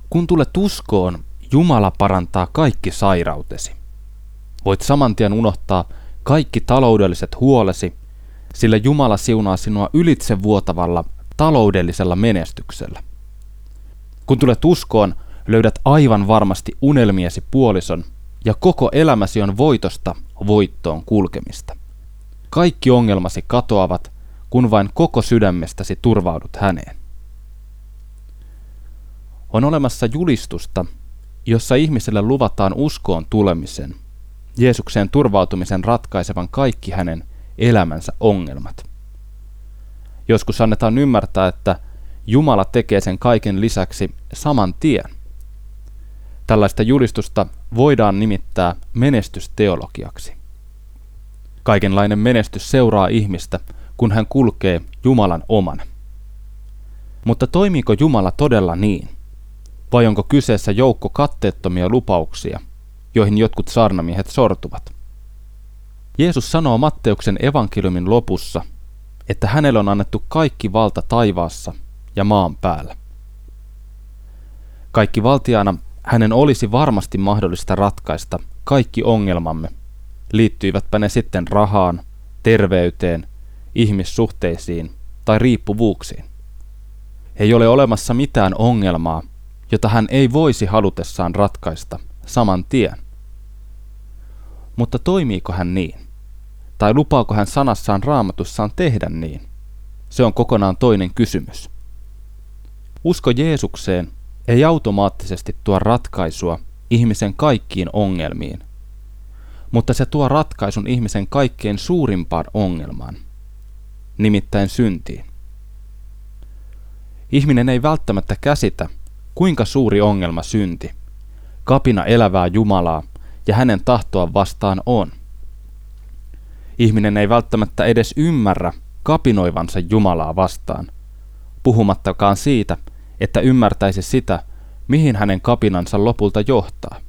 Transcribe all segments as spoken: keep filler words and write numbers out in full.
Kun tulet uskoon, Jumala parantaa kaikki sairautesi. Voit saman tien unohtaa kaikki taloudelliset huolesi, sillä Jumala siunaa sinua ylitsevuotavalla taloudellisella menestyksellä. Kun tulet uskoon, löydät aivan varmasti unelmiesi puolison ja koko elämäsi on voitosta voittoon kulkemista. Kaikki ongelmasi katoavat, kun vain koko sydämestäsi turvaudut häneen. On olemassa julistusta, jossa ihmiselle luvataan uskoon tulemisen, Jeesukseen turvautumisen ratkaisevan kaikki hänen elämänsä ongelmat. Joskus annetaan ymmärtää, että Jumala tekee sen kaiken lisäksi saman tien. Tällaista julistusta voidaan nimittää menestysteologiaksi. Kaikenlainen menestys seuraa ihmistä, kun hän kulkee Jumalan omana. Mutta toimiiko Jumala todella niin? Vai onko kyseessä joukko katteettomia lupauksia, joihin jotkut saarnamiehet sortuvat? Jeesus sanoo Matteuksen evankeliumin lopussa, että hänelle on annettu kaikki valta taivaassa ja maan päällä. Kaikki valtiana hänen olisi varmasti mahdollista ratkaista kaikki ongelmamme, liittyivätpä ne sitten rahaan, terveyteen, ihmissuhteisiin tai riippuvuuksiin. Ei ole olemassa mitään ongelmaa, jota hän ei voisi halutessaan ratkaista saman tien. Mutta toimiiko hän niin? Tai lupaako hän sanassaan Raamatussaan tehdä niin? Se on kokonaan toinen kysymys. Usko Jeesukseen ei automaattisesti tuo ratkaisua ihmisen kaikkiin ongelmiin, mutta se tuo ratkaisun ihmisen kaikkein suurimpaan ongelmaan, nimittäin syntiin. Ihminen ei välttämättä käsitä, kuinka suuri ongelma synti, kapina elävää Jumalaa ja hänen tahtoa vastaan on. Ihminen ei välttämättä edes ymmärrä kapinoivansa Jumalaa vastaan, puhumattakaan siitä, että ymmärtäisi sitä, mihin hänen kapinansa lopulta johtaa.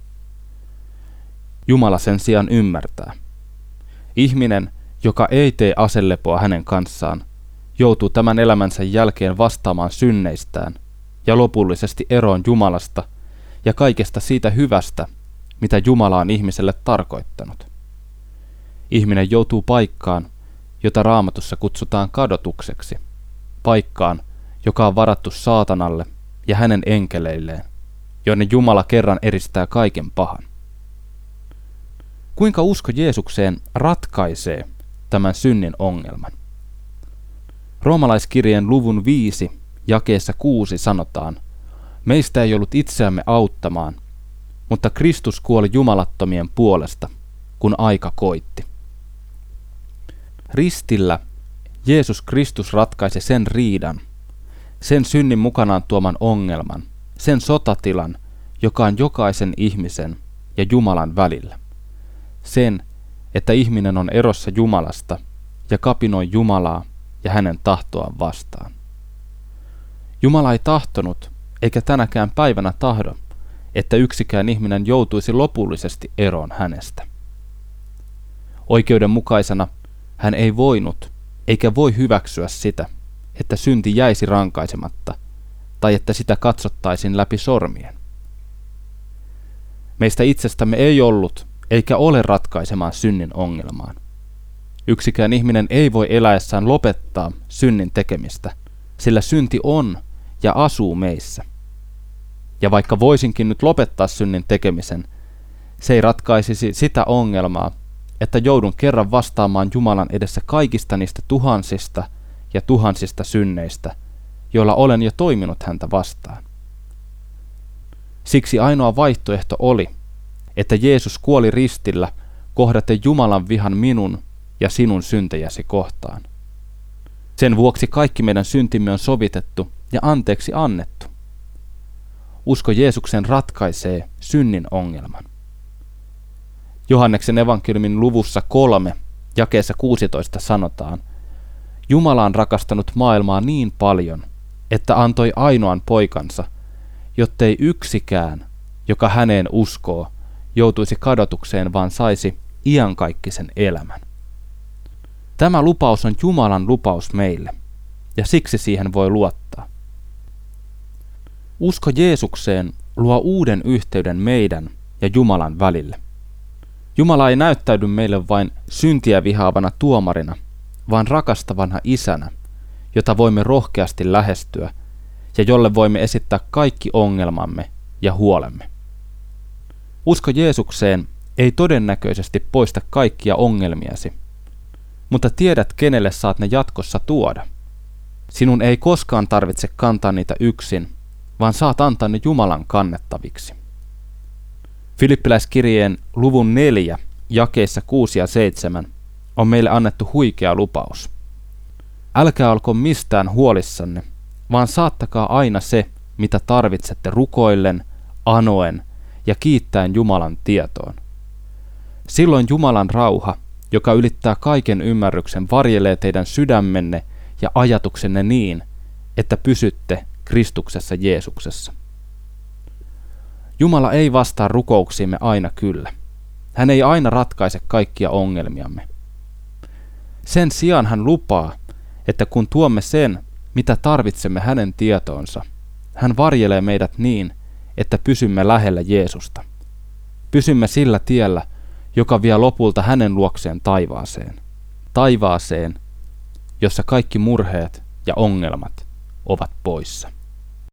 Jumala sen sijaan ymmärtää. Ihminen, joka ei tee aselepoa hänen kanssaan, joutuu tämän elämänsä jälkeen vastaamaan synneistään ja lopullisesti eroon Jumalasta ja kaikesta siitä hyvästä, mitä Jumala on ihmiselle tarkoittanut. Ihminen joutuu paikkaan, jota Raamatussa kutsutaan kadotukseksi, paikkaan, joka on varattu saatanalle ja hänen enkeleilleen, jonne Jumala kerran eristää kaiken pahan. Kuinka usko Jeesukseen ratkaisee tämän synnin ongelman? Roomalaiskirjeen luvun viisi jakeessa kuusi sanotaan, meistä ei ollut itseämme auttamaan, mutta Kristus kuoli jumalattomien puolesta, kun aika koitti. Ristillä Jeesus Kristus ratkaisi sen riidan, sen synnin mukanaan tuoman ongelman, sen sotatilan, joka on jokaisen ihmisen ja Jumalan välillä. Sen, että ihminen on erossa Jumalasta ja kapinoi Jumalaa ja hänen tahtoaan vastaan. Jumala ei tahtonut, eikä tänäkään päivänä tahdo, että yksikään ihminen joutuisi lopullisesti eroon hänestä. Oikeudenmukaisena hän ei voinut, eikä voi hyväksyä sitä, että synti jäisi rankaisematta, tai että sitä katsottaisiin läpi sormien. Meistä itsestämme ei ollut, eikä ole ratkaisemaan synnin ongelmaan. Yksikään ihminen ei voi eläessään lopettaa synnin tekemistä, sillä synti on ja asuu meissä. Ja vaikka voisinkin nyt lopettaa synnin tekemisen, se ei ratkaisisi sitä ongelmaa, että joudun kerran vastaamaan Jumalan edessä kaikista niistä tuhansista ja tuhansista synneistä, joilla olen jo toiminut häntä vastaan. Siksi ainoa vaihtoehto oli, että Jeesus kuoli ristillä kohdaten Jumalan vihan minun ja sinun syntejäsi kohtaan. Sen vuoksi kaikki meidän syntimme on sovitettu ja anteeksi annettu. Usko Jeesuksen ratkaisee synnin ongelman. Johanneksen evankeliumin luvussa kolme, jakeessa kuusitoista sanotaan, Jumala on rakastanut maailmaa niin paljon, että antoi ainoan poikansa, jottei yksikään, joka häneen uskoo, joutuisi kadotukseen, vaan saisi iankaikkisen elämän. Tämä lupaus on Jumalan lupaus meille, ja siksi siihen voi luottaa. Usko Jeesukseen luo uuden yhteyden meidän ja Jumalan välille. Jumala ei näyttäydy meille vain syntiä vihaavana tuomarina, vaan rakastavana isänä, jota voimme rohkeasti lähestyä ja jolle voimme esittää kaikki ongelmamme ja huolemme. Usko Jeesukseen ei todennäköisesti poista kaikkia ongelmiasi, mutta tiedät, kenelle saat ne jatkossa tuoda. Sinun ei koskaan tarvitse kantaa niitä yksin, vaan saat antaa ne Jumalan kannettaviksi. Filippiläiskirjeen luvun neljä, jakeissa kuusi ja seitsemän, on meille annettu huikea lupaus. Älkää olko mistään huolissanne, vaan saattakaa aina se, mitä tarvitsette rukoillen, anoen ja kiittäen Jumalan tietoon. Silloin Jumalan rauha, joka ylittää kaiken ymmärryksen, varjelee teidän sydämenne ja ajatuksenne niin, että pysytte Kristuksessa Jeesuksessa. Jumala ei vastaa rukouksiimme aina kyllä. Hän ei aina ratkaise kaikkia ongelmiamme. Sen sijaan hän lupaa, että kun tuomme sen, mitä tarvitsemme hänen tietoonsa, hän varjelee meidät niin, että pysymme lähellä Jeesusta. Pysymme sillä tiellä, joka vie lopulta hänen luokseen taivaaseen. Taivaaseen, jossa kaikki murheet ja ongelmat ovat poissa.